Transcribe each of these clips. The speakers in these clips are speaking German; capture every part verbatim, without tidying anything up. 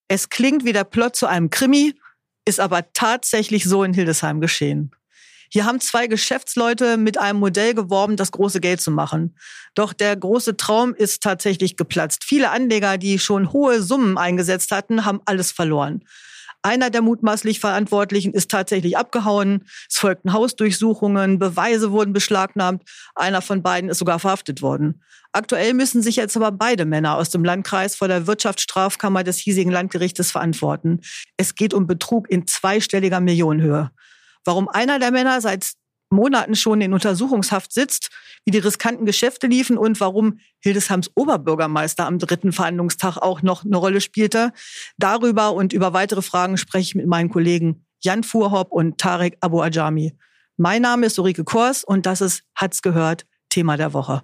Es klingt wie der Plot zu einem Krimi, ist aber tatsächlich so in Hildesheim geschehen. Hier haben zwei Geschäftsleute mit einem Modell geworben, das große Geld zu machen. Doch der große Traum ist tatsächlich geplatzt. Viele Anleger, die schon hohe Summen eingesetzt hatten, haben alles verloren. Einer der mutmaßlich Verantwortlichen ist tatsächlich abgehauen. Es folgten Hausdurchsuchungen, Beweise wurden beschlagnahmt. Einer von beiden ist sogar verhaftet worden. Aktuell müssen sich jetzt aber beide Männer aus dem Landkreis vor der Wirtschaftsstrafkammer des hiesigen Landgerichtes verantworten. Es geht um Betrug in zweistelliger Millionenhöhe. Warum einer der Männer seit Monaten schon in Untersuchungshaft sitzt, wie die riskanten Geschäfte liefen und warum Hildesheims Oberbürgermeister am dritten Verhandlungstag auch noch eine Rolle spielte. Darüber und über weitere Fragen spreche ich mit meinen Kollegen Jan Fuhrhopp und Tarek Abu Ajami. Mein Name ist Ulrike Kors und das ist Hat's gehört, Thema der Woche.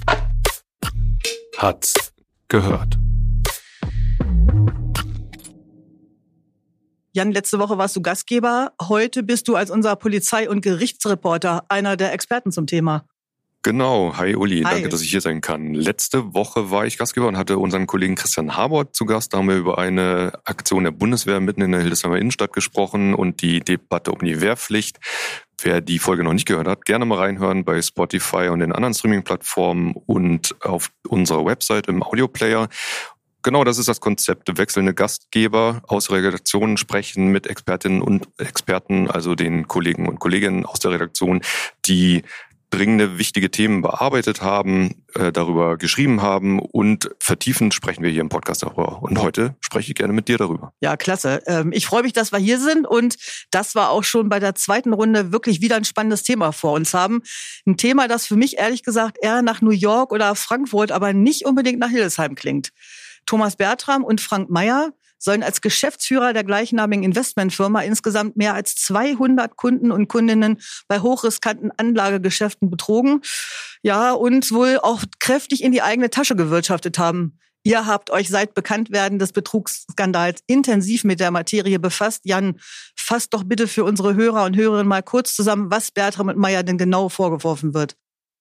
Hat's gehört. Jan, letzte Woche warst du Gastgeber. Heute bist du als unser Polizei- und Gerichtsreporter einer der Experten zum Thema. Genau. Hi Uli, Hi. Danke, dass ich hier sein kann. Letzte Woche war ich Gastgeber und hatte unseren Kollegen Christian Habort zu Gast. Da haben wir über eine Aktion der Bundeswehr mitten in der Hildesheimer Innenstadt gesprochen und die Debatte um die Wehrpflicht. Wer die Folge noch nicht gehört hat, gerne mal reinhören bei Spotify und den anderen Streaming-Plattformen und auf unserer Website im Audioplayer. Genau, das ist das Konzept. Wechselnde Gastgeber aus Redaktionen sprechen mit Expertinnen und Experten, also den Kollegen und Kolleginnen aus der Redaktion, die dringende, wichtige Themen bearbeitet haben, äh, darüber geschrieben haben und vertiefend sprechen wir hier im Podcast darüber. Und heute spreche ich gerne mit dir darüber. Ja, klasse. Ähm, ich freue mich, dass wir hier sind und das war auch schon bei der zweiten Runde wirklich wieder ein spannendes Thema vor uns haben. Ein Thema, das für mich ehrlich gesagt eher nach New York oder Frankfurt, aber nicht unbedingt nach Hildesheim klingt. Thomas Bertram und Frank Meyer sollen als Geschäftsführer der gleichnamigen Investmentfirma insgesamt mehr als zweihundert Kunden und Kundinnen bei hochriskanten Anlagegeschäften betrogen. Ja, und wohl auch kräftig in die eigene Tasche gewirtschaftet haben. Ihr habt euch seit Bekanntwerden des Betrugsskandals intensiv mit der Materie befasst. Jan, fasst doch bitte für unsere Hörer und Hörerinnen mal kurz zusammen, was Bertram und Meyer denn genau vorgeworfen wird.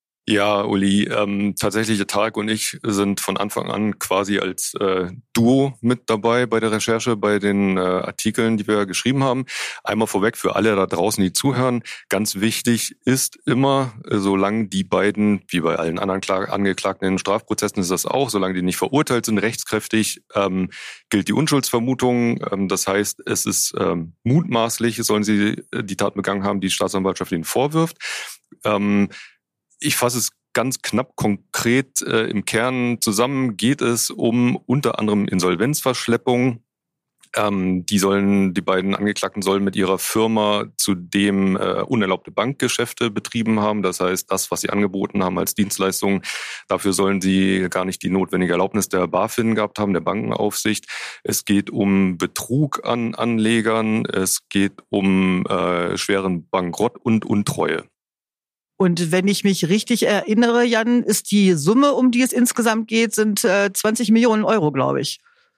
Ja, Uli, ähm, tatsächlich, Tarek und ich sind von Anfang an quasi als äh, Duo mit dabei bei der Recherche, bei den äh, Artikeln, die wir geschrieben haben. Einmal vorweg für alle da draußen, die zuhören. Ganz wichtig ist immer, äh, solange die beiden, wie bei allen anderen Kla- Angeklagten in Strafprozessen ist das auch, solange die nicht verurteilt sind, rechtskräftig, ähm, gilt die Unschuldsvermutung. Ähm, das heißt, es ist ähm, mutmaßlich, sollen sie äh, die Tat begangen haben, die Staatsanwaltschaft ihnen vorwirft. Ähm, Ich fasse es ganz knapp konkret äh, im Kern zusammen. Geht es um unter anderem Insolvenzverschleppung. Ähm, die sollen, die beiden Angeklagten sollen mit ihrer Firma zudem äh, unerlaubte Bankgeschäfte betrieben haben. Das heißt, das, was sie angeboten haben als Dienstleistung, dafür sollen sie gar nicht die notwendige Erlaubnis der BaFin gehabt haben, der Bankenaufsicht. Es geht um Betrug an Anlegern. Es geht um äh, schweren Bankrott und Untreue. Und wenn ich mich richtig erinnere, Jan, ist die Summe, um die es insgesamt geht, sind äh, zwanzig Millionen Euro, glaube ich.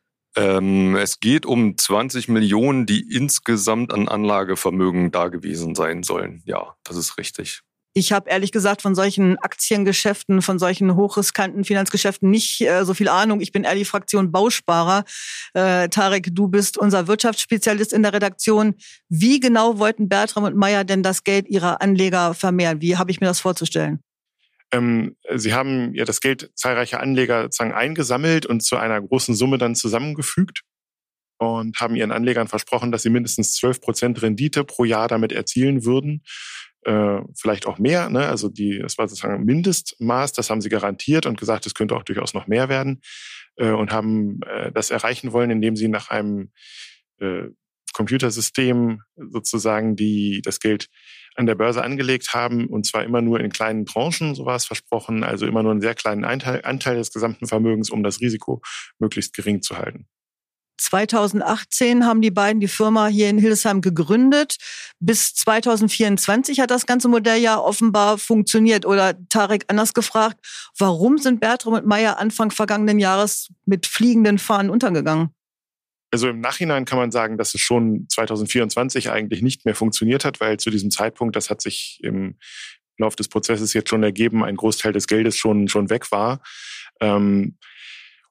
Ähm, es geht um zwanzig Millionen, die insgesamt an Anlagevermögen da gewesen sein sollen. Ja, das ist richtig. Ich habe ehrlich gesagt von solchen Aktiengeschäften, von solchen hochriskanten Finanzgeschäften nicht äh, so viel Ahnung. Ich bin eher die Fraktion Bausparer. Äh, Tarek, du bist unser Wirtschaftsspezialist in der Redaktion. Wie genau wollten Bertram und Meyer denn das Geld ihrer Anleger vermehren? Wie habe ich mir das vorzustellen? Ähm, sie haben ja das Geld zahlreicher Anleger sozusagen eingesammelt und zu einer großen Summe dann zusammengefügt und haben ihren Anlegern versprochen, dass sie mindestens zwölf Prozent Rendite pro Jahr damit erzielen würden. Äh, vielleicht auch mehr, ne? Also die, das war sozusagen ein Mindestmaß, das haben sie garantiert und gesagt, es könnte auch durchaus noch mehr werden äh, und haben äh, das erreichen wollen, indem sie nach einem äh, Computersystem sozusagen die das Geld an der Börse angelegt haben und zwar immer nur in kleinen Tranchen, so war es versprochen, also immer nur einen sehr kleinen Anteil, Anteil des gesamten Vermögens, um das Risiko möglichst gering zu halten. zweitausendachtzehn haben die beiden die Firma hier in Hildesheim gegründet. Bis zweitausendvierundzwanzig hat das ganze Modell ja offenbar funktioniert. Oder Tarek, anders gefragt, warum sind Bertram und Meyer Anfang vergangenen Jahres mit fliegenden Fahnen untergegangen? Also im Nachhinein kann man sagen, dass es schon zweitausendvierundzwanzig eigentlich nicht mehr funktioniert hat, weil zu diesem Zeitpunkt, das hat sich im Laufe des Prozesses jetzt schon ergeben, ein Großteil des Geldes schon, schon weg war. Ähm,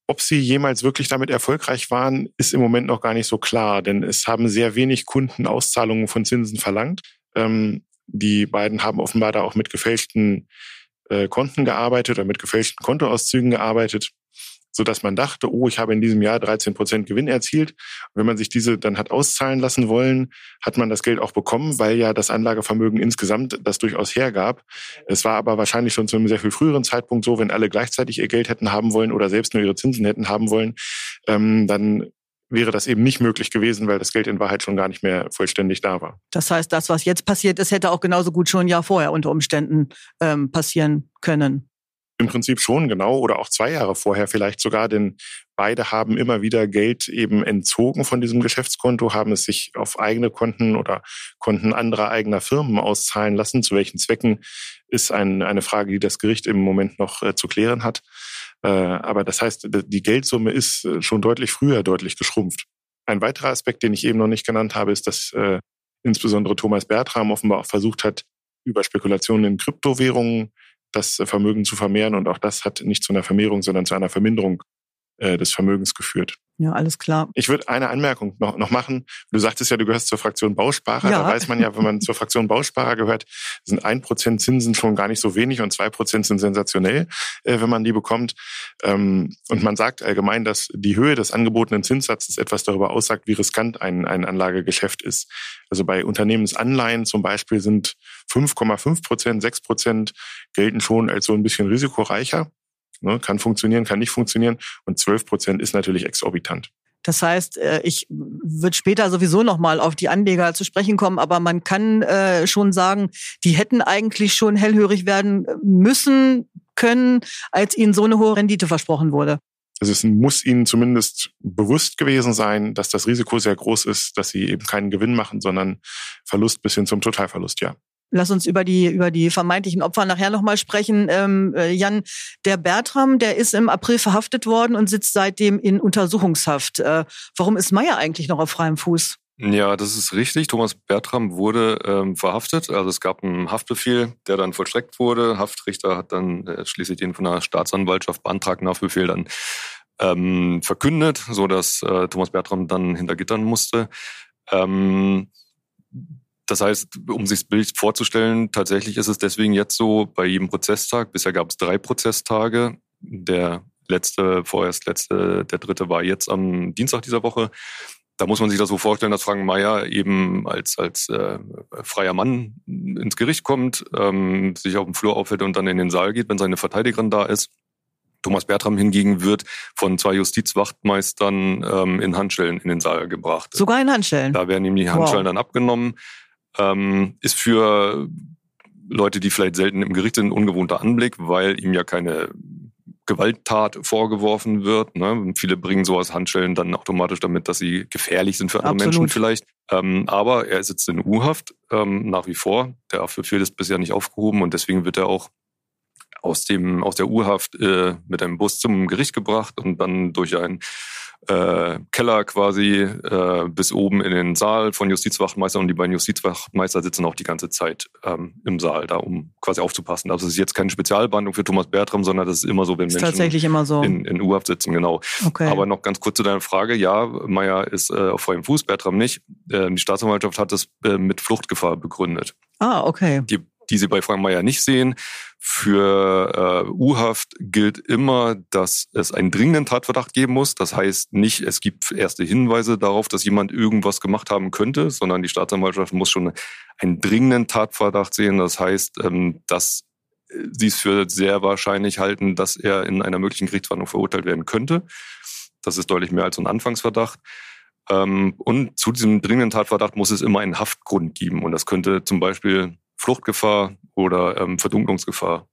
Ob sie jemals wirklich damit erfolgreich waren, ist im Moment noch gar nicht so klar, denn es haben sehr wenig Kunden Auszahlungen von Zinsen verlangt. Ähm, die beiden haben offenbar da auch mit gefälschten äh, Konten gearbeitet oder mit gefälschten Kontoauszügen gearbeitet, sodass man dachte, oh, ich habe in diesem Jahr dreizehn Prozent Gewinn erzielt. Und wenn man sich diese dann hat auszahlen lassen wollen, hat man das Geld auch bekommen, weil ja das Anlagevermögen insgesamt das durchaus hergab. Es war aber wahrscheinlich schon zu einem sehr viel früheren Zeitpunkt so, wenn alle gleichzeitig ihr Geld hätten haben wollen oder selbst nur ihre Zinsen hätten haben wollen, ähm, dann wäre das eben nicht möglich gewesen, weil das Geld in Wahrheit schon gar nicht mehr vollständig da war. Das heißt, das, was jetzt passiert ist, hätte auch genauso gut schon ein Jahr vorher unter Umständen ähm, passieren können. Im Prinzip schon, genau. Oder auch zwei Jahre vorher vielleicht sogar, denn beide haben immer wieder Geld eben entzogen von diesem Geschäftskonto, haben es sich auf eigene Konten oder Konten anderer eigener Firmen auszahlen lassen. Zu welchen Zwecken ist ein, eine Frage, die das Gericht im Moment noch äh, zu klären hat. Äh, aber das heißt, die Geldsumme ist schon deutlich früher deutlich geschrumpft. Ein weiterer Aspekt, den ich eben noch nicht genannt habe, ist, dass äh, insbesondere Thomas Bertram offenbar auch versucht hat, über Spekulationen in Kryptowährungen das Vermögen zu vermehren. Und auch das hat nicht zu einer Vermehrung, sondern zu einer Verminderung äh, des Vermögens geführt. Ja, alles klar. Ich würde eine Anmerkung noch, noch machen. Du sagtest ja, du gehörst zur Fraktion Bausparer. Ja. Da weiß man ja, wenn man zur Fraktion Bausparer gehört, sind ein Prozent Zinsen schon gar nicht so wenig und zwei Prozent sind sensationell, äh, wenn man die bekommt. Ähm, und man sagt allgemein, dass die Höhe des angebotenen Zinssatzes etwas darüber aussagt, wie riskant ein, ein Anlagegeschäft ist. Also bei Unternehmensanleihen zum Beispiel sind fünf Komma fünf Prozent, sechs Prozent gelten schon als so ein bisschen risikoreicher. Ne, kann funktionieren, kann nicht funktionieren. Und zwölf Prozent ist natürlich exorbitant. Das heißt, ich würde später sowieso nochmal auf die Anleger zu sprechen kommen, aber man kann äh, schon sagen, die hätten eigentlich schon hellhörig werden müssen können, als ihnen so eine hohe Rendite versprochen wurde. Also es muss ihnen zumindest bewusst gewesen sein, dass das Risiko sehr groß ist, dass sie eben keinen Gewinn machen, sondern Verlust bis hin zum Totalverlust, ja. Lass uns über die über die vermeintlichen Opfer nachher nochmal sprechen. Ähm, Jan, der Bertram, der ist im April verhaftet worden und sitzt seitdem in Untersuchungshaft. Äh, warum ist Meier eigentlich noch auf freiem Fuß? Ja, das ist richtig. Thomas Bertram wurde ähm, verhaftet. Also es gab einen Haftbefehl, der dann vollstreckt wurde. Haftrichter hat dann äh, schließlich den von der Staatsanwaltschaft beantragten Haftbefehl dann ähm, verkündet, so dass äh, Thomas Bertram dann hinter Gittern musste. Ähm, Das heißt, um sich das Bild vorzustellen, tatsächlich ist es deswegen jetzt so, bei jedem Prozesstag, bisher gab es drei Prozesstage, der letzte, vorerst letzte, der dritte war jetzt am Dienstag dieser Woche. Da muss man sich das so vorstellen, dass Frank Meier eben als als äh, freier Mann ins Gericht kommt, ähm, sich auf dem Flur aufhält und dann in den Saal geht, wenn seine Verteidigerin da ist. Thomas Bertram hingegen wird von zwei Justizwachtmeistern ähm, in Handschellen in den Saal gebracht. Sogar in Handschellen? Da werden ihm die Handschellen Wow. dann abgenommen. Ähm, ist für Leute, die vielleicht selten im Gericht sind, ein ungewohnter Anblick, weil ihm ja keine Gewalttat vorgeworfen wird. Ne? Viele bringen sowas Handschellen dann automatisch damit, dass sie gefährlich sind für andere Absolut. Menschen vielleicht. Ähm, aber er sitzt in U-Haft ähm, nach wie vor. Der Haftbefehl ist bisher nicht aufgehoben und deswegen wird er auch aus dem aus der U-Haft äh, mit einem Bus zum Gericht gebracht und dann durch einen äh, Keller quasi äh, bis oben in den Saal von Justizwachtmeistern, und die beiden Justizwachtmeister sitzen auch die ganze Zeit ähm, im Saal da, um quasi aufzupassen. Also es ist jetzt keine Spezialbehandlung für Thomas Bertram, sondern das ist immer so, wenn Ist Menschen tatsächlich immer so. in, in U-Haft sitzen, genau. Okay. Aber noch ganz kurz zu deiner Frage. Ja, Meier ist äh, auf freiem Fuß, Bertram nicht. Äh, die Staatsanwaltschaft hat das äh, mit Fluchtgefahr begründet. Ah, okay. Die, die sie bei Frank Meier nicht sehen. Für äh, U-Haft gilt immer, dass es einen dringenden Tatverdacht geben muss. Das heißt nicht, es gibt erste Hinweise darauf, dass jemand irgendwas gemacht haben könnte, sondern die Staatsanwaltschaft muss schon einen dringenden Tatverdacht sehen. Das heißt, ähm, dass sie es für sehr wahrscheinlich halten, dass er in einer möglichen Gerichtsverhandlung verurteilt werden könnte. Das ist deutlich mehr als ein Anfangsverdacht. Ähm, und zu diesem dringenden Tatverdacht muss es immer einen Haftgrund geben. Und das könnte zum Beispiel Fluchtgefahr oder ähm, Verdunklungsgefahr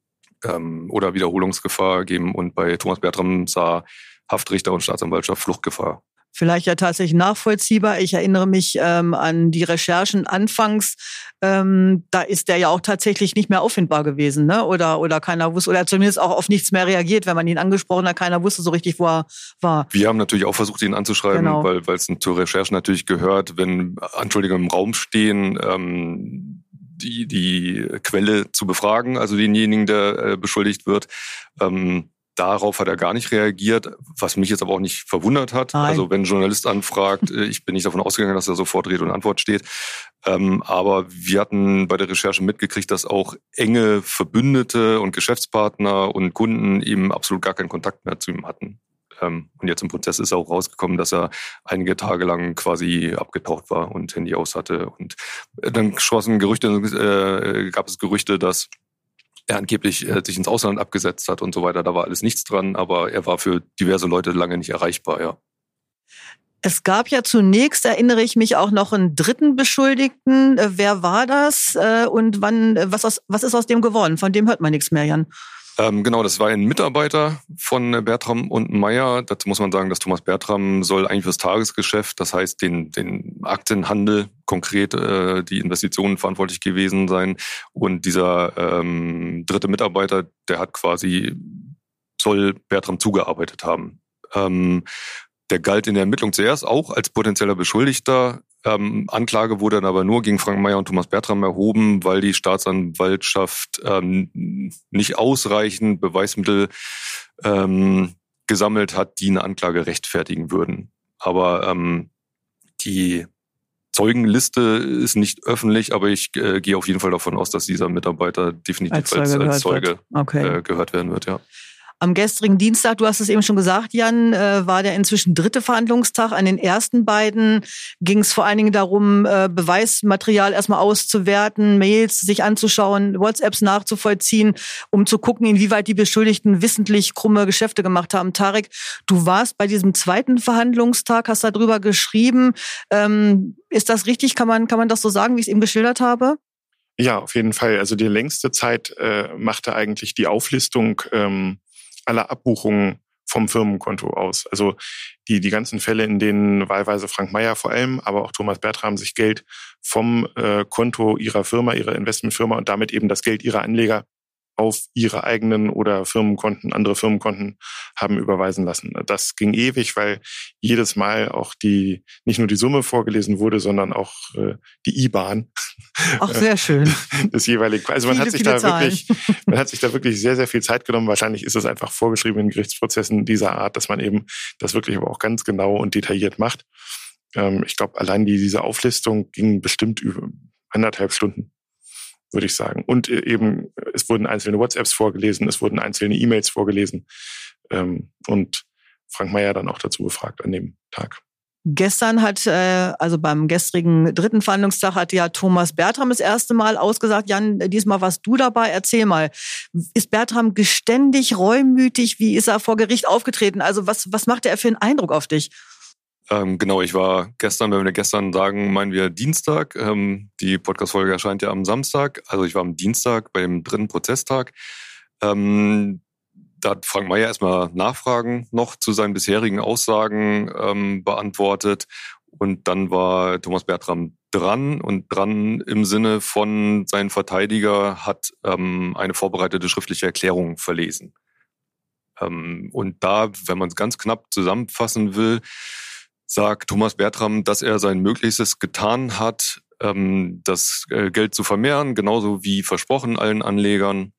ähm, oder Wiederholungsgefahr geben. Und bei Thomas Bertram sah Haftrichter und Staatsanwaltschaft Fluchtgefahr. Vielleicht ja tatsächlich nachvollziehbar. Ich erinnere mich ähm, an die Recherchen anfangs. Ähm, da ist der ja auch tatsächlich nicht mehr auffindbar gewesen, ne? Oder oder keiner wusste, oder zumindest auch auf nichts mehr reagiert, wenn man ihn angesprochen hat. Keiner wusste so richtig, wo er war. Wir haben natürlich auch versucht, ihn anzuschreiben, Genau. weil weil es zur Recherche natürlich gehört, wenn Anschuldigungen im Raum stehen, ähm, die die Quelle zu befragen, also denjenigen, der äh, beschuldigt wird. Ähm, Darauf hat er gar nicht reagiert, was mich jetzt aber auch nicht verwundert hat. Nein. Also wenn ein Journalist anfragt, ich bin nicht davon ausgegangen, dass er sofort Rede und Antwort steht. Ähm, aber wir hatten bei der Recherche mitgekriegt, dass auch enge Verbündete und Geschäftspartner und Kunden eben absolut gar keinen Kontakt mehr zu ihm hatten. Ähm, und jetzt im Prozess ist auch rausgekommen, dass er einige Tage lang quasi abgetaucht war und Handy aus hatte. Und dann schossen Gerüchte, äh, gab es Gerüchte, dass er angeblich äh, sich ins Ausland abgesetzt hat und so weiter. Da war alles nichts dran, aber er war für diverse Leute lange nicht erreichbar, ja. Es gab ja zunächst, erinnere ich mich, auch noch einen dritten Beschuldigten. Äh, wer war das äh, und wann? Was, aus, was ist aus dem geworden? Von dem hört man nichts mehr, Jan. Ähm, genau, das war ein Mitarbeiter von Bertram und Meyer. Dazu muss man sagen, dass Thomas Bertram soll eigentlich fürs Tagesgeschäft, das heißt den, den Aktienhandel konkret, äh, die Investitionen verantwortlich gewesen sein. Und dieser ähm, dritte Mitarbeiter, der hat quasi, soll Bertram zugearbeitet haben. Ähm, der galt in der Ermittlung zuerst auch als potenzieller Beschuldigter. Ähm, Anklage wurde dann aber nur gegen Frank Meyer und Thomas Bertram erhoben, weil die Staatsanwaltschaft ähm, nicht ausreichend Beweismittel ähm, gesammelt hat, die eine Anklage rechtfertigen würden. Aber ähm, die Zeugenliste ist nicht öffentlich, aber ich äh, gehe auf jeden Fall davon aus, dass dieser Mitarbeiter definitiv als Zeuge, als, als Zeuge okay. äh, gehört werden wird, ja. Am gestrigen Dienstag, du hast es eben schon gesagt, Jan, äh, war der inzwischen dritte Verhandlungstag. An den ersten beiden ging es vor allen Dingen darum, äh, Beweismaterial erstmal auszuwerten, Mails sich anzuschauen, WhatsApps nachzuvollziehen, um zu gucken, inwieweit die Beschuldigten wissentlich krumme Geschäfte gemacht haben. Tarek, du warst bei diesem zweiten Verhandlungstag, hast darüber geschrieben. Ähm, ist das richtig? Kann man, kann man das so sagen, wie ich es eben geschildert habe? Ja, auf jeden Fall. Also die längste Zeit äh, machte eigentlich die Auflistung ähm, aller Abbuchungen vom Firmenkonto aus. Also die die ganzen Fälle, in denen wahlweise Frank Meyer vor allem, aber auch Thomas Bertram sich Geld vom äh, Konto ihrer Firma, ihrer Investmentfirma und damit eben das Geld ihrer Anleger auf ihre eigenen oder Firmenkonten, andere Firmenkonten haben überweisen lassen. Das ging ewig, weil jedes Mal auch die, nicht nur die Summe vorgelesen wurde, sondern auch äh, die I B A N. Ach, sehr schön. Das jeweilige, also man viele, hat sich da wirklich, man hat sich da wirklich sehr, sehr viel Zeit genommen. Wahrscheinlich ist es einfach vorgeschrieben in Gerichtsprozessen dieser Art, dass man eben das wirklich aber auch ganz genau und detailliert macht. Ähm, ich glaube, allein die, diese Auflistung ging bestimmt über anderthalb Stunden, würde ich sagen. Und eben, es wurden einzelne WhatsApps vorgelesen, es wurden einzelne E-Mails vorgelesen ähm, und Frank Meyer dann auch dazu befragt an dem Tag. Gestern hat, äh, also beim gestrigen dritten Verhandlungstag hat ja Thomas Bertram das erste Mal ausgesagt. Jan, diesmal warst du dabei. Erzähl mal, ist Bertram geständig, reumütig? Wie ist er vor Gericht aufgetreten? Also was, was macht er für einen Eindruck auf dich? Ähm, genau, ich war gestern, wenn wir gestern sagen, meinen wir Dienstag. Ähm, die Podcast-Folge erscheint ja am Samstag. Also ich war am Dienstag beim dritten Prozesstag. Ähm, da hat Frank Meyer erstmal Nachfragen noch zu seinen bisherigen Aussagen ähm, beantwortet. Und dann war Thomas Bertram dran. Und dran im Sinne von, sein Verteidiger hat ähm, eine vorbereitete schriftliche Erklärung verlesen. Ähm, und da, wenn man es ganz knapp zusammenfassen will, sagt Thomas Bertram, dass er sein Möglichstes getan hat, das Geld zu vermehren, genauso wie versprochen allen Anlegern.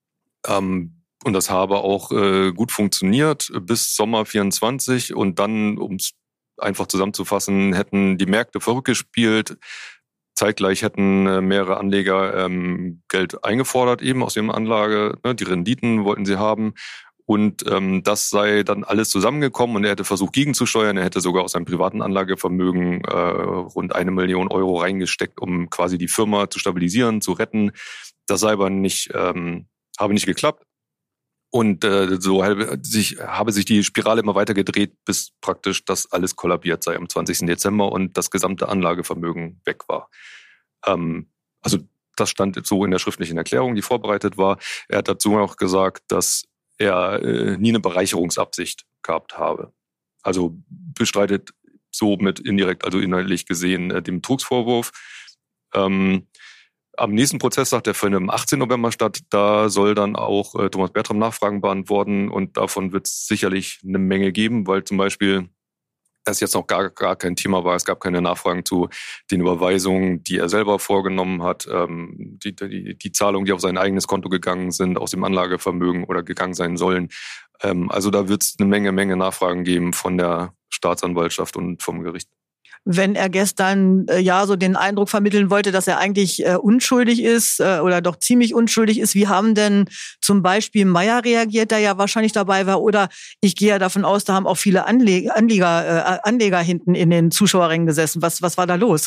Und das habe auch gut funktioniert bis Sommer vierundzwanzig. Und dann, um es einfach zusammenzufassen, hätten die Märkte verrückt gespielt. Zeitgleich hätten mehrere Anleger Geld eingefordert, eben aus ihrem Anlage. Die Renditen wollten sie haben. Und ähm, das sei dann alles zusammengekommen und er hätte versucht gegenzusteuern. Er hätte sogar aus seinem privaten Anlagevermögen äh, rund eine Million Euro reingesteckt, um quasi die Firma zu stabilisieren, zu retten. Das sei aber nicht, ähm, habe nicht geklappt. Und äh, so habe sich, habe sich die Spirale immer weiter gedreht, bis praktisch das alles kollabiert sei am zwanzigsten Dezember und das gesamte Anlagevermögen weg war. Ähm, also das stand so in der schriftlichen Erklärung, die vorbereitet war. Er hat dazu auch gesagt, dass er äh, nie eine Bereicherungsabsicht gehabt habe. Also bestreitet somit indirekt, also inhaltlich gesehen, äh, den Betrugsvorwurf. Ähm, am nächsten Prozesstag, der findet am achtzehnten November statt, da soll dann auch äh, Thomas Bertram Nachfragen beantworten und davon wird es sicherlich eine Menge geben, weil zum Beispiel das jetzt noch gar, gar kein Thema war. Es gab keine Nachfragen zu den Überweisungen, die er selber vorgenommen hat, ähm, die, die, die Zahlungen, die auf sein eigenes Konto gegangen sind, aus dem Anlagevermögen oder gegangen sein sollen. Ähm, also da wird es eine Menge, Menge Nachfragen geben von der Staatsanwaltschaft und vom Gericht. Wenn er gestern äh, ja so den Eindruck vermitteln wollte, dass er eigentlich äh, unschuldig ist äh, oder doch ziemlich unschuldig ist, wie haben denn zum Beispiel Meier reagiert, der ja wahrscheinlich dabei war? Oder ich gehe ja davon aus, da haben auch viele Anleger, Anleger, äh, Anleger hinten in den Zuschauerrängen gesessen. Was, was war da los?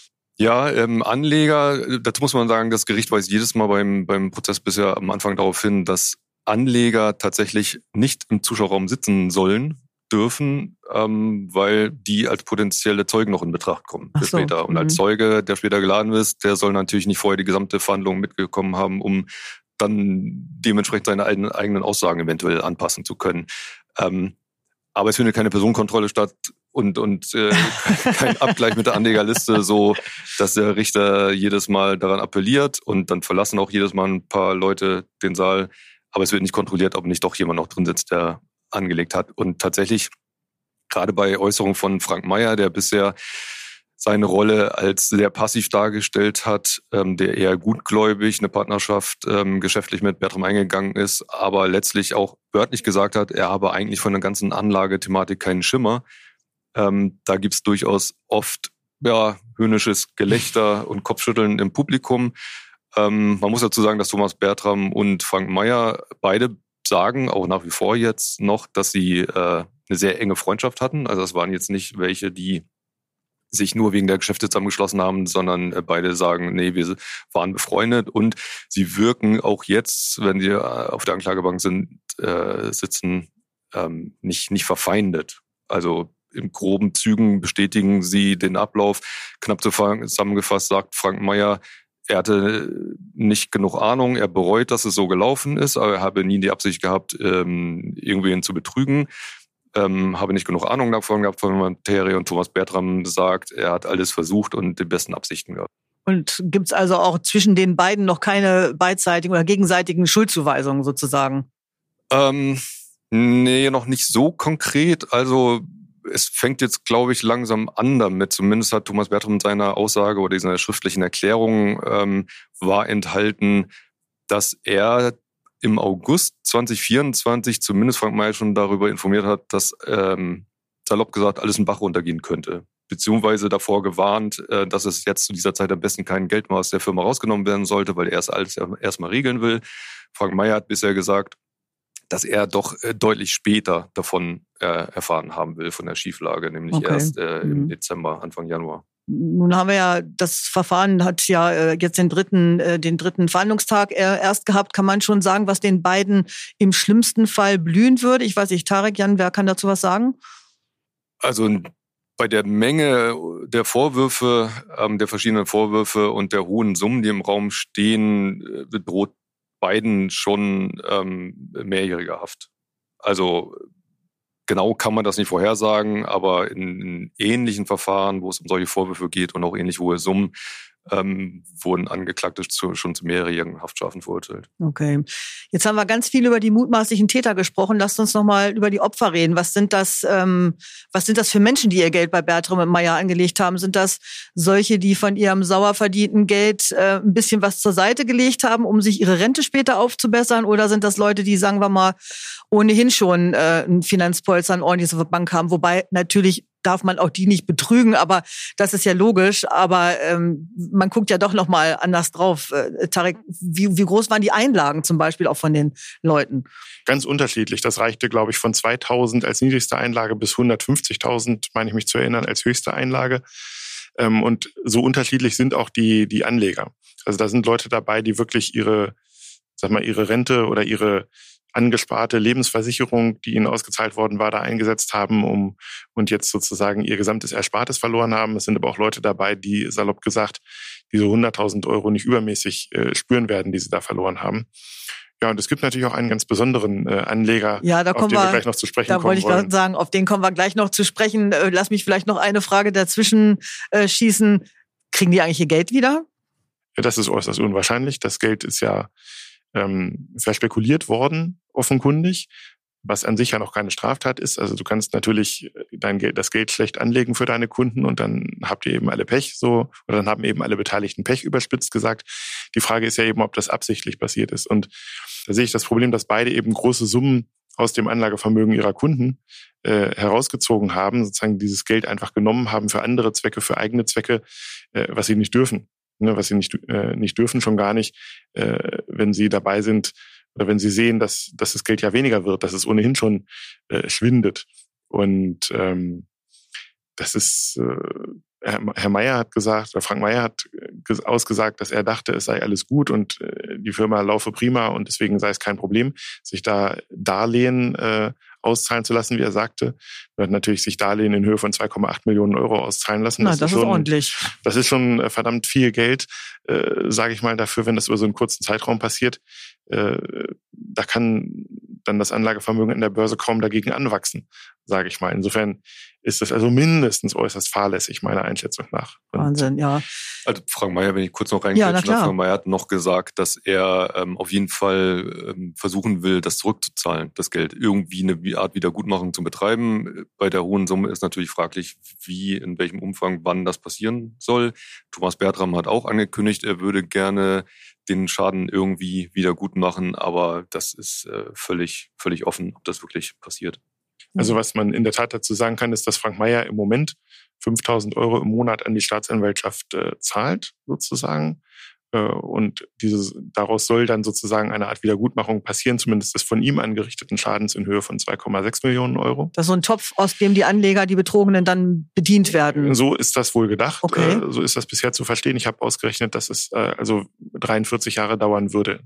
Ja, ähm, Anleger, dazu muss man sagen, das Gericht weist jedes Mal beim, beim Prozess bisher am Anfang darauf hin, dass Anleger tatsächlich nicht im Zuschauerraum sitzen sollen, dürfen, ähm, weil die als potenzielle Zeugen noch in Betracht kommen Ach so. später. Und Mhm. als Zeuge, der später geladen ist, der soll natürlich nicht vorher die gesamte Verhandlung mitgekommen haben, um dann dementsprechend seine eigenen Aussagen eventuell anpassen zu können. Ähm, aber es findet keine Personenkontrolle statt und, und äh, kein Abgleich mit der Anlegerliste, so dass der Richter jedes Mal daran appelliert und dann verlassen auch jedes Mal ein paar Leute den Saal. Aber es wird nicht kontrolliert, ob nicht doch jemand noch drin sitzt, der angelegt hat. Und tatsächlich, gerade bei Äußerungen von Frank Meier, der bisher seine Rolle als sehr passiv dargestellt hat, ähm, der eher gutgläubig eine Partnerschaft ähm, geschäftlich mit Bertram eingegangen ist, aber letztlich auch wörtlich gesagt hat, er habe eigentlich von der ganzen Anlagethematik keinen Schimmer. Ähm, da gibt's durchaus oft ja, höhnisches Gelächter und Kopfschütteln im Publikum. Ähm, man muss dazu sagen, dass Thomas Bertram und Frank Meier beide sagen, auch nach wie vor jetzt noch, dass sie äh, eine sehr enge Freundschaft hatten. Also es waren jetzt nicht welche, die sich nur wegen der Geschäfte zusammengeschlossen haben, sondern äh, beide sagen, nee, wir waren befreundet und sie wirken auch jetzt, wenn sie auf der Anklagebank sind, äh, sitzen, ähm, nicht, nicht verfeindet. Also in groben Zügen bestätigen sie den Ablauf. Knapp zusammengefasst sagt Frank Meier, er hatte nicht genug Ahnung, er bereut, dass es so gelaufen ist, aber er habe nie die Absicht gehabt, irgendwen zu betrügen. Ähm, habe nicht genug Ahnung davon gehabt von der Materie und Thomas Bertram sagt, er hat alles versucht und die besten Absichten gehabt. Und gibt's also auch zwischen den beiden noch keine beidseitigen oder gegenseitigen Schuldzuweisungen sozusagen? Ähm, nee, noch nicht so konkret. Also es fängt jetzt, glaube ich, langsam an damit. Zumindest hat Thomas Bertram in seiner Aussage oder in seiner schriftlichen Erklärung ähm, war enthalten, dass er im August zwanzig vierundzwanzig zumindest Frank Meier schon darüber informiert hat, dass ähm, salopp gesagt alles in den Bach runtergehen könnte. Beziehungsweise davor gewarnt, äh, dass es jetzt zu dieser Zeit am besten kein Geld mehr aus der Firma rausgenommen werden sollte, weil er es alles erstmal regeln will. Frank Meier hat bisher gesagt, dass er doch äh, deutlich später davon äh, erfahren haben will, von der Schieflage, nämlich okay. erst äh, im mhm. Dezember, Anfang Januar. Nun haben wir ja, das Verfahren hat ja äh, jetzt den dritten, äh, den dritten Verhandlungstag äh, erst gehabt. Kann man schon sagen, was den beiden im schlimmsten Fall blühen würde? Ich weiß nicht, Tarek, Jan, wer kann dazu was sagen? Also bei der Menge der Vorwürfe, ähm, der verschiedenen Vorwürfe und der hohen Summen, die im Raum stehen, äh, droht beiden schon ähm, mehrjährige Haft. Also genau kann man das nicht vorhersagen, aber in, in ähnlichen Verfahren, wo es um solche Vorwürfe geht und auch ähnlich hohe Summen, ähm, wurden Angeklagte zu, schon zu mehrjährigen Haftstrafen verurteilt. Okay. Jetzt haben wir ganz viel über die mutmaßlichen Täter gesprochen. Lasst uns noch mal über die Opfer reden. Was sind das, ähm, was sind das für Menschen, die ihr Geld bei Bertram und Meier angelegt haben? Sind das solche, die von ihrem sauer verdienten Geld äh, ein bisschen was zur Seite gelegt haben, um sich ihre Rente später aufzubessern? Oder sind das Leute, die, sagen wir mal, ohnehin schon äh, ein Finanzpolster, ein ordentliches Bank haben? Wobei natürlich darf man auch die nicht betrügen, aber das ist ja logisch. Aber ähm, man guckt ja doch noch mal anders drauf. Äh, Tarek, wie, wie groß waren die Einlagen zum Beispiel auch von den Leuten? Ganz unterschiedlich. Das reichte, glaube ich, von zweitausend als niedrigste Einlage bis hundertfünfzigtausend, meine ich mich zu erinnern, als höchste Einlage. Ähm, und so unterschiedlich sind auch die, die Anleger. Also da sind Leute dabei, die wirklich ihre, sag mal, ihre Rente oder ihre angesparte Lebensversicherung, die ihnen ausgezahlt worden war, da eingesetzt haben, um und jetzt sozusagen ihr gesamtes Erspartes verloren haben. Es sind aber auch Leute dabei, die, salopp gesagt, diese hunderttausend Euro nicht übermäßig äh, spüren werden, die sie da verloren haben. Ja, und es gibt natürlich auch einen ganz besonderen äh, Anleger, ja, da auf den wir, wir gleich noch zu sprechen kommen wollen. Da wollte ich sagen, auf den kommen wir gleich noch zu sprechen. Äh, lass mich vielleicht noch eine Frage dazwischen äh, schießen. Kriegen die eigentlich ihr Geld wieder? Ja, das ist äußerst unwahrscheinlich. Das Geld ist ja ähm, verspekuliert worden, offenkundig, was an sich ja noch keine Straftat ist. Also du kannst natürlich dein Geld, das Geld schlecht anlegen für deine Kunden und dann habt ihr eben alle Pech, so, oder dann haben eben alle Beteiligten Pech, überspitzt gesagt. Die Frage ist ja eben, ob das absichtlich passiert ist. Und da sehe ich das Problem, dass beide eben große Summen aus dem Anlagevermögen ihrer Kunden äh, herausgezogen haben, sozusagen dieses Geld einfach genommen haben für andere Zwecke, für eigene Zwecke, äh, was sie nicht dürfen. Ne, was sie nicht, äh, nicht dürfen, schon gar nicht, äh, wenn sie dabei sind oder wenn sie sehen, dass, dass das Geld ja weniger wird, dass es ohnehin schon äh, schwindet. Und ähm, das ist, äh, Herr, Herr Mayer hat gesagt, oder Frank Mayer hat ausgesagt, dass er dachte, es sei alles gut und äh, die Firma laufe prima und deswegen sei es kein Problem, sich da Darlehen äh, auszahlen zu lassen, wie er sagte. Er hat natürlich sich Darlehen in Höhe von zwei Komma acht Millionen Euro auszahlen lassen. Na, das, das ist, schon, ordentlich. Das ist schon verdammt viel Geld, äh, sage ich mal, dafür, wenn das über so einen kurzen Zeitraum passiert. Äh, da kann dann das Anlagevermögen in der Börse kaum dagegen anwachsen, sage ich mal. Insofern ist das also mindestens äußerst fahrlässig, meiner Einschätzung nach. Und Wahnsinn, ja. Also Frank Mayer, wenn ich kurz noch reingrätschen darf, Frank Mayer hat noch gesagt, dass er ähm, auf jeden Fall ähm, versuchen will, das zurückzuzahlen, das Geld, irgendwie eine Art Wiedergutmachung zu betreiben. Bei der hohen Summe ist natürlich fraglich, wie, in welchem Umfang, wann das passieren soll. Thomas Bertram hat auch angekündigt, er würde gerne den Schaden irgendwie wieder gut machen, aber das ist äh, völlig, völlig offen, ob das wirklich passiert. Also was man in der Tat dazu sagen kann, ist, dass Frank Mayer im Moment fünftausend Euro im Monat an die Staatsanwaltschaft äh, zahlt, sozusagen. Äh, und dieses, daraus soll dann sozusagen eine Art Wiedergutmachung passieren, zumindest des von ihm angerichteten Schadens in Höhe von zwei Komma sechs Millionen Euro. Das ist so ein Topf, aus dem die Anleger, die Betrogenen, dann bedient werden. So ist das wohl gedacht. Okay. Äh, so ist das bisher zu verstehen. Ich habe ausgerechnet, dass es äh, also dreiundvierzig Jahre dauern würde,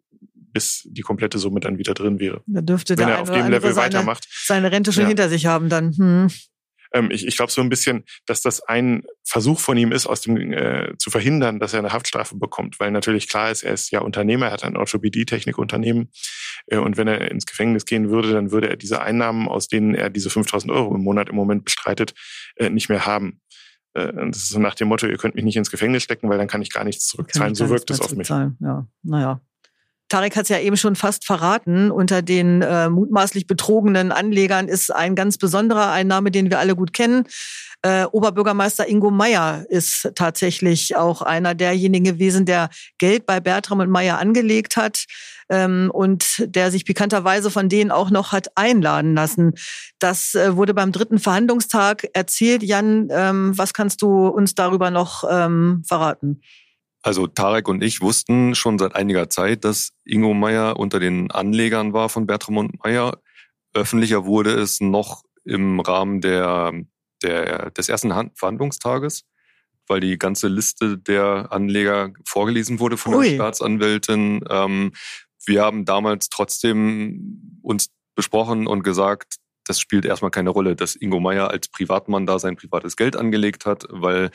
bis die komplette Summe dann wieder drin wäre. Da dürfte Wenn der er auf dem Level seine, weitermacht. Seine Rente schon ja. hinter sich haben dann. Hm. Ähm, ich ich glaube so ein bisschen, dass das ein Versuch von ihm ist, aus dem äh, zu verhindern, dass er eine Haftstrafe bekommt. Weil natürlich klar ist, er ist ja Unternehmer, er hat ein Orthopädie-Technikunternehmen. Äh, und wenn er ins Gefängnis gehen würde, dann würde er diese Einnahmen, aus denen er diese fünftausend Euro im Monat im Moment bestreitet, äh, nicht mehr haben. Äh, das ist so nach dem Motto, ihr könnt mich nicht ins Gefängnis stecken, weil dann kann ich gar nichts zurückzahlen. So wirkt es auf mich. Ja, naja. Tarek hat es ja eben schon fast verraten. Unter den äh, mutmaßlich betrogenen Anlegern ist ein ganz besonderer, ein Name, den wir alle gut kennen. Äh, Oberbürgermeister Ingo Mayer ist tatsächlich auch einer derjenigen gewesen, der Geld bei Bertram und Mayer angelegt hat ähm, und der sich pikanterweise von denen auch noch hat einladen lassen. Das äh, wurde beim dritten Verhandlungstag erzählt. Jan, ähm, was kannst du uns darüber noch ähm, verraten? Also Tarek und ich wussten schon seit einiger Zeit, dass Ingo Mayer unter den Anlegern war von Bertram und Mayer. Öffentlicher wurde es noch im Rahmen der, der, des ersten Verhandlungstages, weil die ganze Liste der Anleger vorgelesen wurde von Ui. der Staatsanwältin. Ähm, wir haben damals trotzdem uns besprochen und gesagt, das spielt erstmal keine Rolle, dass Ingo Mayer als Privatmann da sein privates Geld angelegt hat, weil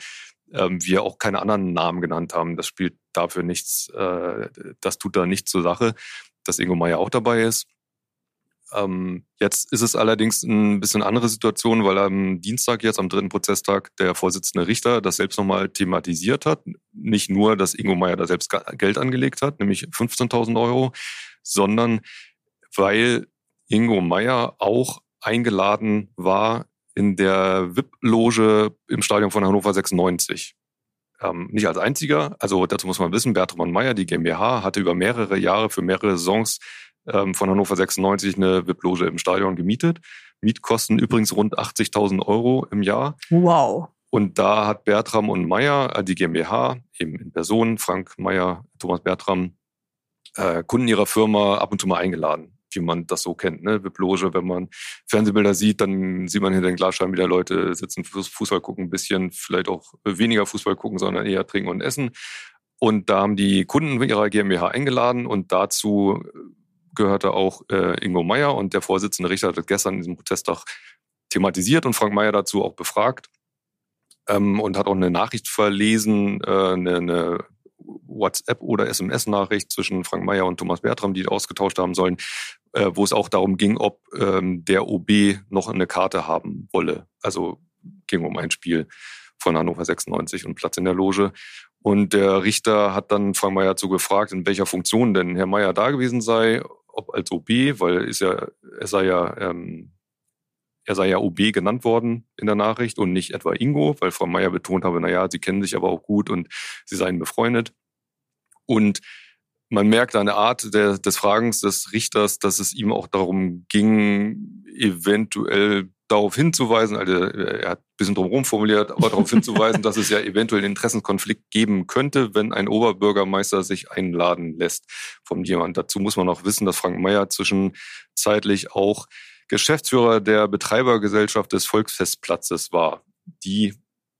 wir auch keine anderen Namen genannt haben. Das spielt dafür nichts, äh, das tut da nichts zur Sache, dass Ingo Mayer auch dabei ist. Ähm, jetzt ist es allerdings ein bisschen andere Situation, weil am Dienstag jetzt, am dritten Prozesstag, der Vorsitzende Richter das selbst nochmal thematisiert hat. Nicht nur, dass Ingo Mayer da selbst Geld angelegt hat, nämlich fünfzehntausend Euro, sondern weil Ingo Mayer auch eingeladen war in der V I P-Loge im Stadion von Hannover sechsundneunzig. Ähm, nicht als einziger, also dazu muss man wissen, Bertram und Mayer, die GmbH, hatte über mehrere Jahre für mehrere Saisons ähm, von Hannover sechsundneunzig eine V I P-Loge im Stadion gemietet. Mietkosten übrigens rund achtzigtausend Euro im Jahr. Wow. Und da hat Bertram und Mayer, die GmbH, eben in Person, Frank Mayer, Thomas Bertram, äh, Kunden ihrer Firma ab und zu mal eingeladen, wie man das so kennt, ne? V I P-Loge, wenn man Fernsehbilder sieht, dann sieht man hinter den Glasscheiben wieder Leute sitzen, Fußball gucken, ein bisschen, vielleicht auch weniger Fußball gucken, sondern eher trinken und essen. Und da haben die Kunden ihrer GmbH eingeladen und dazu gehörte auch äh, Ingo Mayer und der Vorsitzende Richter hat das gestern in diesem Prozesstag thematisiert und Frank Mayer dazu auch befragt ähm, und hat auch eine Nachricht verlesen, äh, eine, eine WhatsApp- oder S M S-Nachricht zwischen Frank Mayer und Thomas Bertram, die ausgetauscht haben sollen, äh, wo es auch darum ging, ob ähm, der O B noch eine Karte haben wolle. Also ging um ein Spiel von Hannover sechsundneunzig und Platz in der Loge. Und der Richter hat dann Frank Mayer dazu gefragt, in welcher Funktion denn Herr Mayer da gewesen sei, ob als O B, weil ist ja, er sei ja, ähm, er sei ja O B genannt worden in der Nachricht und nicht etwa Ingo, weil Frau Mayer betont habe, naja, sie kennen sich aber auch gut und sie seien befreundet. Und Man merkt an der Art der, des Fragens des Richters, dass es ihm auch darum ging, eventuell darauf hinzuweisen, also er hat ein bisschen drumherum formuliert, aber darauf hinzuweisen, dass es ja eventuell einen Interessenkonflikt geben könnte, wenn ein Oberbürgermeister sich einladen lässt von jemand. Dazu muss man auch wissen, dass Frank Meyer zwischenzeitlich auch Geschäftsführer der Betreibergesellschaft des Volksfestplatzes war, die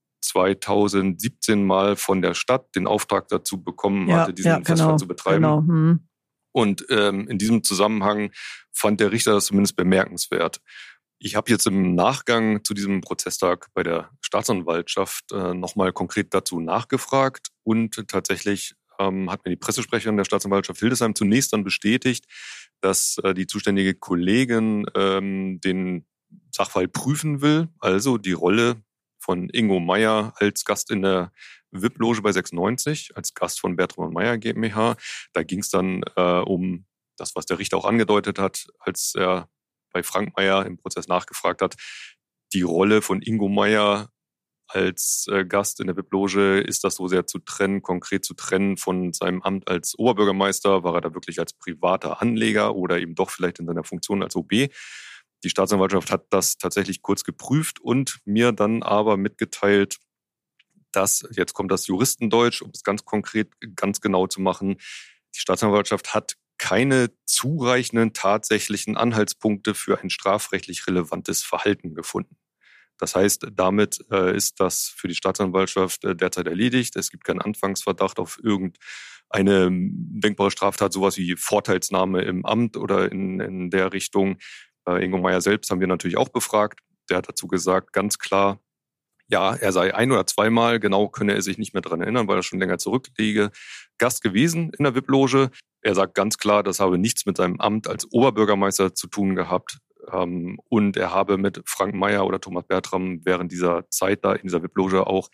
zweitausendsiebzehn mal von der Stadt den Auftrag dazu bekommen ja, hatte, diesen ja, genau, Festplatz zu betreiben. Genau, hm. Und ähm, in diesem Zusammenhang fand der Richter das zumindest bemerkenswert. Ich habe jetzt im Nachgang zu diesem Prozesstag bei der Staatsanwaltschaft äh, nochmal konkret dazu nachgefragt und tatsächlich ähm, hat mir die Pressesprecherin der Staatsanwaltschaft Hildesheim zunächst dann bestätigt, dass äh, die zuständige Kollegin ähm, den Sachverhalt prüfen will, also die Rolle von Ingo Meyer als Gast in der V I P-Loge bei sechsundneunzig, als Gast von Bertram und Meyer GmbH. Da ging es dann äh, um das, was der Richter auch angedeutet hat, als er bei Frank Meyer im Prozess nachgefragt hat. Die Rolle von Ingo Meyer als äh, Gast in der V I P-Loge, ist das so sehr zu trennen, konkret zu trennen von seinem Amt als Oberbürgermeister? War er da wirklich als privater Anleger oder eben doch vielleicht in seiner Funktion als O B? Die Staatsanwaltschaft hat das tatsächlich kurz geprüft und mir dann aber mitgeteilt, dass, jetzt kommt das Juristendeutsch, um es ganz konkret, ganz genau zu machen, die Staatsanwaltschaft hat keine zureichenden tatsächlichen Anhaltspunkte für ein strafrechtlich relevantes Verhalten gefunden. Das heißt, damit äh, ist das für die Staatsanwaltschaft äh, derzeit erledigt. Es gibt keinen Anfangsverdacht auf irgendeine denkbare Straftat, sowas wie Vorteilsnahme im Amt oder in, in der Richtung. Äh, Ingo Meyer selbst haben wir natürlich auch befragt. Der hat dazu gesagt, ganz klar, ja, er sei ein- oder zweimal, genau könne er sich nicht mehr dran erinnern, weil er schon länger zurückliege, Gast gewesen in der V I P-Loge. Er sagt ganz klar, das habe nichts mit seinem Amt als Oberbürgermeister zu tun gehabt. Ähm, und er habe mit Frank Meyer oder Thomas Bertram während dieser Zeit da in dieser V I P-Loge auch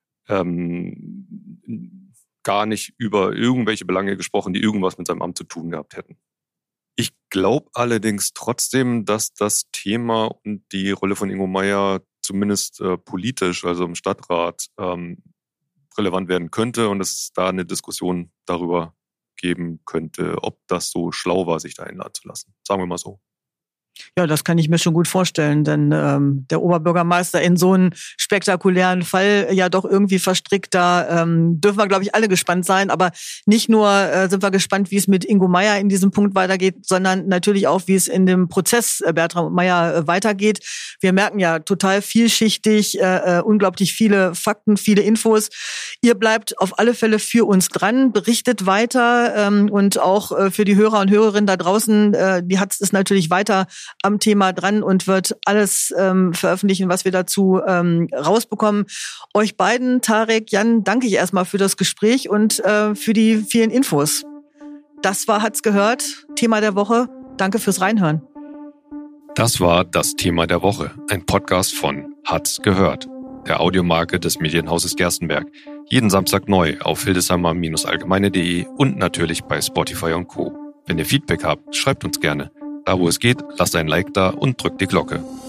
ähm, gar nicht über irgendwelche Belange gesprochen, die irgendwas mit seinem Amt zu tun gehabt hätten. Ich glaube allerdings trotzdem, dass das Thema und die Rolle von Ingo Meyer zumindest äh, politisch, also im Stadtrat, ähm, relevant werden könnte und dass es da eine Diskussion darüber geben könnte, ob das so schlau war, sich da einladen zu lassen. Sagen wir mal so. Ja, das kann ich mir schon gut vorstellen, denn ähm, der Oberbürgermeister in so einen spektakulären Fall ja doch irgendwie verstrickt, da ähm, dürfen wir, glaube ich, alle gespannt sein. Aber nicht nur äh, sind wir gespannt, wie es mit Ingo Meyer in diesem Punkt weitergeht, sondern natürlich auch, wie es in dem Prozess äh, Bertram und Meyer äh, weitergeht. Wir merken ja total vielschichtig, äh, äh, unglaublich viele Fakten, viele Infos. Ihr bleibt auf alle Fälle für uns dran, berichtet weiter ähm, und auch äh, für die Hörer und Hörerinnen da draußen, äh, die hat es natürlich weiter am Thema dran und wird alles ähm, veröffentlichen, was wir dazu ähm, rausbekommen. Euch beiden, Tarek, Jan, danke ich erstmal für das Gespräch und äh, für die vielen Infos. Das war Hat's gehört, Thema der Woche. Danke fürs Reinhören. Das war das Thema der Woche, ein Podcast von Hat's gehört, der Audiomarke des Medienhauses Gerstenberg. Jeden Samstag neu auf hildesheimer Allgemeine punkt de und natürlich bei Spotify und Co. Wenn ihr Feedback habt, schreibt uns gerne. Da wo es geht, lasst ein Like da und drückt die Glocke.